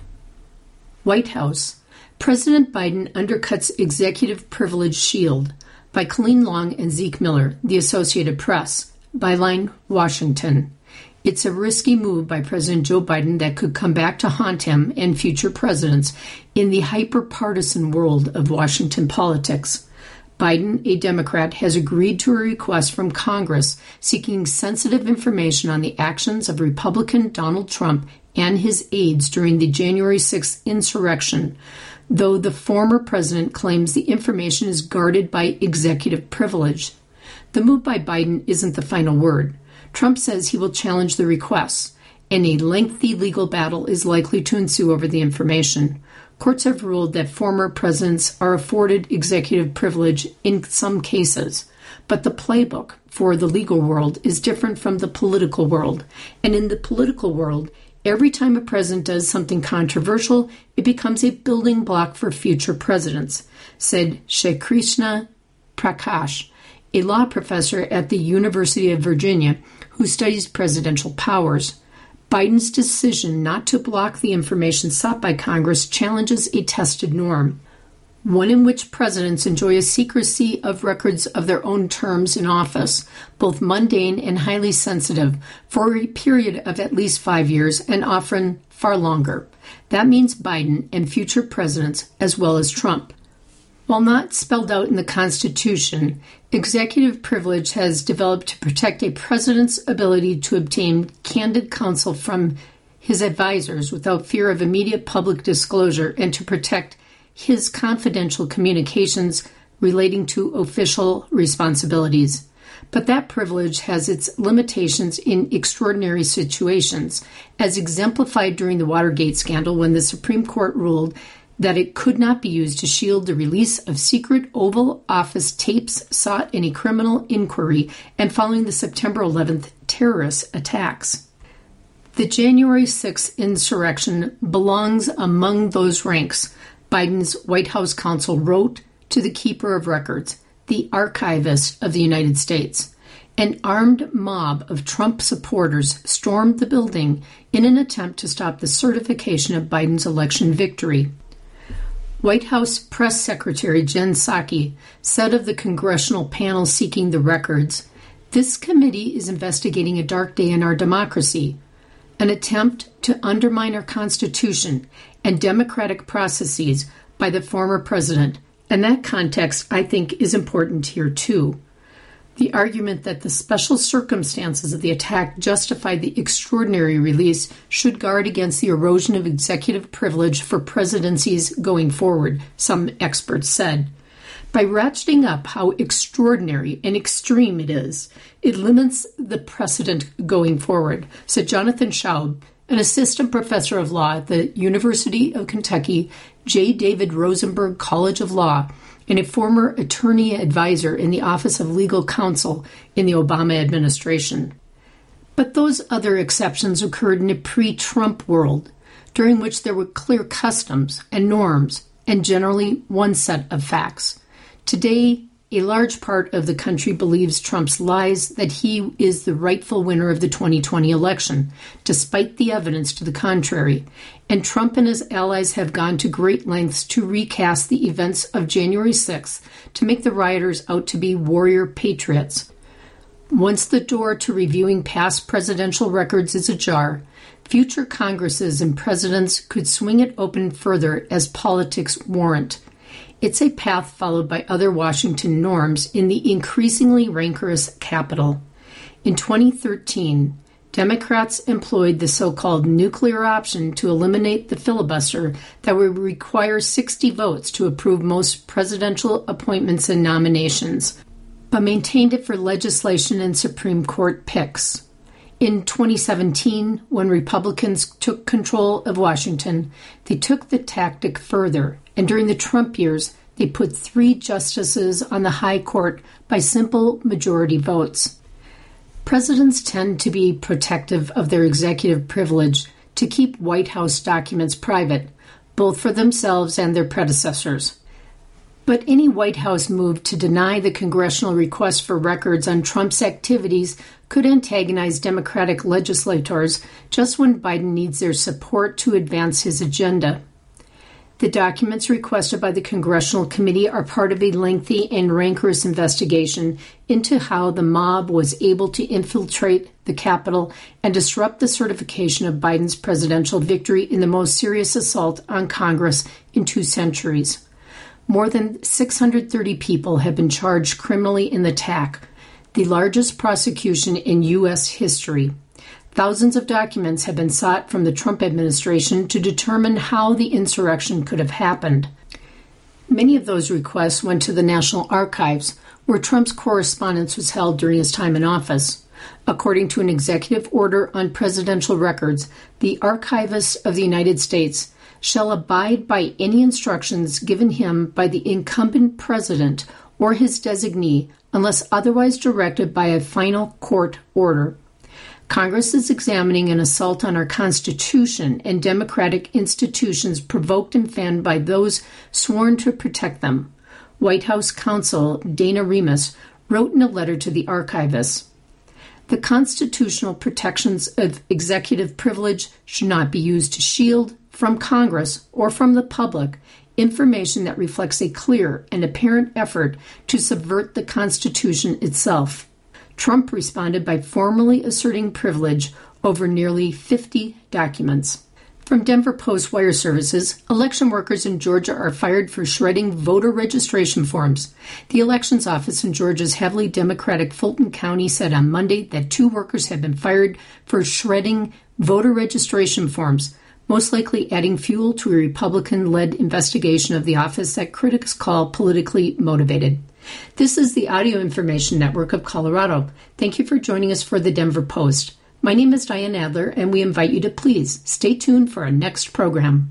White House. President Biden undercuts executive privilege shield, by Colleen Long and Zeke Miller, The Associated Press. Byline, Washington. It's a risky move by President Joe Biden that could come back to haunt him and future presidents in the hyper-partisan world of Washington politics. Biden, a Democrat, has agreed to a request from Congress seeking sensitive information on the actions of Republican Donald Trump and his aides during the January 6th insurrection, though the former president claims the information is guarded by executive privilege. The move by Biden isn't the final word. Trump says he will challenge the requests, and a lengthy legal battle is likely to ensue over the information. Courts have ruled that former presidents are afforded executive privilege in some cases, but the playbook for the legal world is different from the political world. And in the political world, every time a president does something controversial, it becomes a building block for future presidents, said Srikrishna Prakash, a law professor at the University of Virginia who studies presidential powers. Biden's decision not to block the information sought by Congress challenges a tested norm. one in which presidents enjoy a secrecy of records of their own terms in office, both mundane and highly sensitive, for a period of at least 5 years and often far longer. That means Biden and future presidents, as well as Trump. While not spelled out in the Constitution, executive privilege has developed to protect a president's ability to obtain candid counsel from his advisors without fear of immediate public disclosure and to protect his confidential communications relating to official responsibilities. But that privilege has its limitations in extraordinary situations, as exemplified during the Watergate scandal when the Supreme Court ruled that it could not be used to shield the release of secret Oval Office tapes sought in a criminal inquiry and following the September 11th terrorist attacks. The January 6th insurrection belongs among those ranks, Biden's White House counsel wrote to the Keeper of Records, the Archivist of the United States. An armed mob of Trump supporters stormed the building in an attempt to stop the certification of Biden's election victory. White House Press Secretary Jen Psaki said of the congressional panel seeking the records, "This committee is investigating a dark day in our democracy, an attempt to undermine our Constitution and democratic processes by the former president." And that context, I think, is important here, too. The argument that the special circumstances of the attack justified the extraordinary release should guard against the erosion of executive privilege for presidencies going forward, some experts said. By ratcheting up how extraordinary and extreme it is, it limits the precedent going forward, said Jonathan Schaub, an assistant professor of law at the University of Kentucky J. David Rosenberg College of Law and a former attorney advisor in the Office of Legal Counsel in the Obama administration. But those other exceptions occurred in a pre-Trump world, during which there were clear customs and norms and generally one set of facts. Today, a large part of the country believes Trump's lies that he is the rightful winner of the 2020 election, despite the evidence to the contrary, and Trump and his allies have gone to great lengths to recast the events of January 6th to make the rioters out to be warrior patriots. Once the door to reviewing past presidential records is ajar, future Congresses and presidents could swing it open further as politics warrant. It's a path followed by other Washington norms in the increasingly rancorous Capitol. In 2013, Democrats employed the so-called nuclear option to eliminate the filibuster that would require 60 votes to approve most presidential appointments and nominations, but maintained it for legislation and Supreme Court picks. In 2017, when Republicans took control of Washington, they took the tactic further, and during the Trump years, they put 3 justices on the high court by simple majority votes. Presidents tend to be protective of their executive privilege to keep White House documents private, both for themselves and their predecessors. But any White House move to deny the congressional request for records on Trump's activities could antagonize Democratic legislators just when Biden needs their support to advance his agenda. The documents requested by the Congressional Committee are part of a lengthy and rancorous investigation into how the mob was able to infiltrate the Capitol and disrupt the certification of Biden's presidential victory in the most serious assault on Congress in 2 centuries. More than 630 people have been charged criminally in the attack, the largest prosecution in U.S. history. Thousands of documents have been sought from the Trump administration to determine how the insurrection could have happened. Many of those requests went to the National Archives, where Trump's correspondence was held during his time in office. According to an executive order on presidential records, the Archivist of the United States shall abide by any instructions given him by the incumbent president or his designee unless otherwise directed by a final court order. Congress is examining an assault on our Constitution and democratic institutions provoked and fanned by those sworn to protect them. White House counsel Dana Remus wrote in a letter to the archivists, "The constitutional protections of executive privilege should not be used to shield from Congress or from the public information that reflects a clear and apparent effort to subvert the Constitution itself. Trump responded by formally asserting privilege over nearly 50 documents. From Denver Post Wire Services, election workers in Georgia are fired for shredding voter registration forms. The elections office in Georgia's heavily Democratic Fulton County said on Monday that 2 workers have been fired for shredding voter registration forms, most likely adding fuel to a Republican-led investigation of the office that critics call politically motivated. This is the Audio Information Network of Colorado. Thank you for joining us for the Denver Post. My name is Diane Adler, and we invite you to please stay tuned for our next program.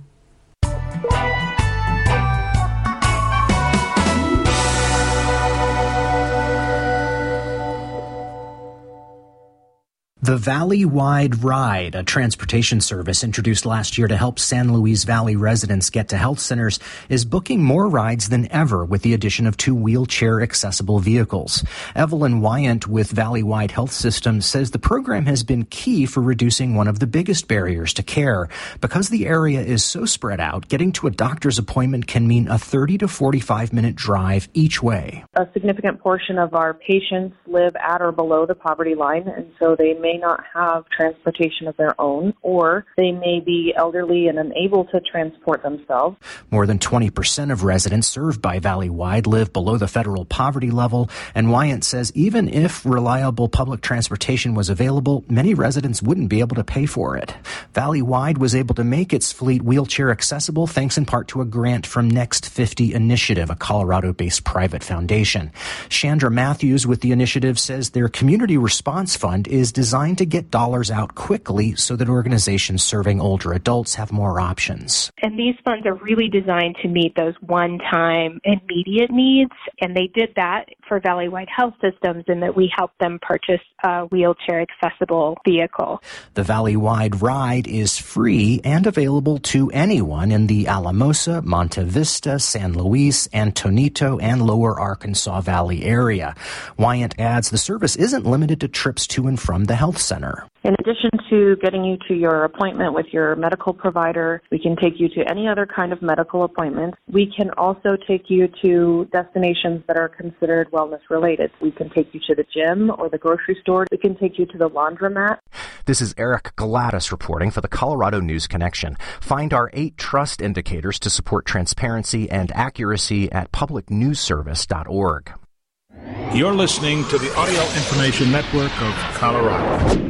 The Valley-Wide Ride, a transportation service introduced last year to help San Luis Valley residents get to health centers, is booking more rides than ever with the addition of 2 wheelchair-accessible vehicles. Evelyn Wyant with Valley-Wide Health System says the program has been key for reducing one of the biggest barriers to care. Because the area is so spread out, getting to a doctor's appointment can mean a 30 to 45-minute drive each way. A significant portion of our patients live at or below the poverty line, and so they may not have transportation of their own, or they may be elderly and unable to transport themselves. More than 20% of residents served by Valley-Wide live below the federal poverty level, and Wyant says even if reliable public transportation was available, many residents wouldn't be able to pay for it. Valley-Wide was able to make its fleet wheelchair accessible thanks in part to a grant from Next 50 Initiative, a Colorado-based private foundation. Chandra Matthews with the initiative says their community response fund is designed to get dollars out quickly so that organizations serving older adults have more options. And these funds are really designed to meet those one-time immediate needs, and they did that for Valley-Wide Health Systems in that we helped them purchase a wheelchair-accessible vehicle. The Valley-Wide Ride is free and available to anyone in the Alamosa, Monte Vista, San Luis, Antonito, and Lower Arkansas Valley area. Wyant adds the service isn't limited to trips to and from the health center. In addition to getting you to your appointment with your medical provider, we can take you to any other kind of medical appointment. We can also take you to destinations that are considered wellness related. We can take you to the gym or the grocery store. We can take you to the laundromat. This is Eric Galatis reporting for the Colorado News Connection. Find our 8 trust indicators to support transparency and accuracy at publicnewsservice.org. You're listening to the Audio Information Network of Colorado.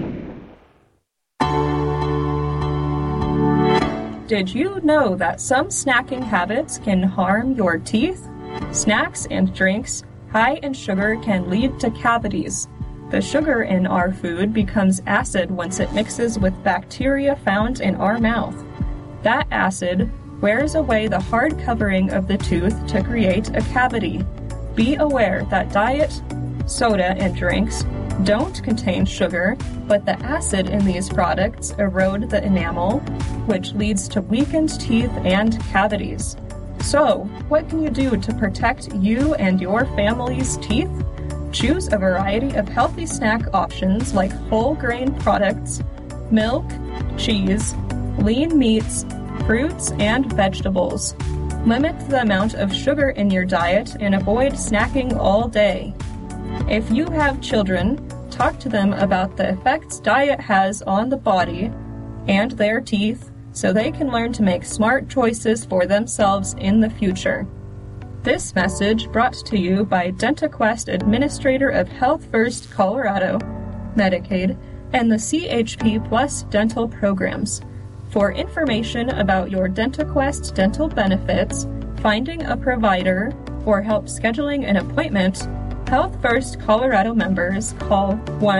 Did you know that some snacking habits can harm your teeth? Snacks and drinks high in sugar can lead to cavities. The sugar in our food becomes acid once it mixes with bacteria found in our mouth. That acid wears away the hard covering of the tooth to create a cavity. Be aware that diet, soda, and drinks don't contain sugar, but the acid in these products erode the enamel, which leads to weakened teeth and cavities. So, what can you do to protect you and your family's teeth? Choose a variety of healthy snack options like whole grain products, milk, cheese, lean meats, fruits, and vegetables. Limit the amount of sugar in your diet and avoid snacking all day. If you have children, talk to them about the effects diet has on the body and their teeth so they can learn to make smart choices for themselves in the future. This message brought to you by DentaQuest Administrator of Health First Colorado, Medicaid, and the CHP Plus dental programs. For information about your DentaQuest dental benefits, finding a provider, or help scheduling an appointment, Health First Colorado members call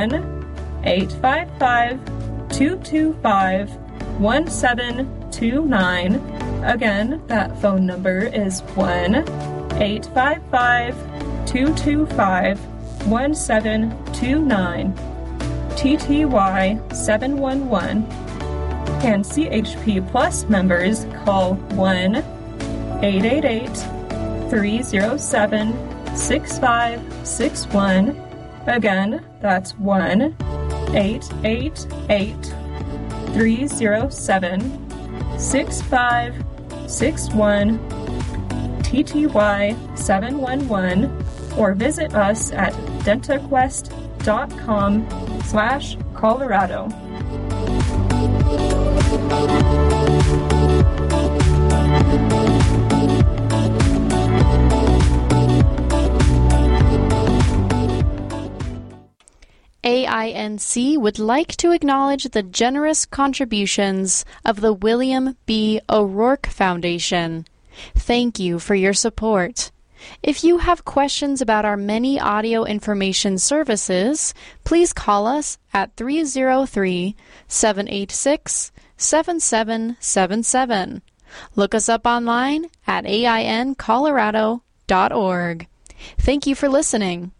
1-855-225-1729. Again, that phone number is 1-855-225-1729, TTY 711. And CHP Plus members call 1-888-307-6561. Again, that's 1-888-307-6561. TTY711 or visit us at DentaQuest.com/Colorado. AINC would like to acknowledge the generous contributions of the William B. O'Rourke Foundation. Thank you for your support. If you have questions about our many audio information services, please call us at 303-786-7777. Look us up online at aincolorado.org. Thank you for listening.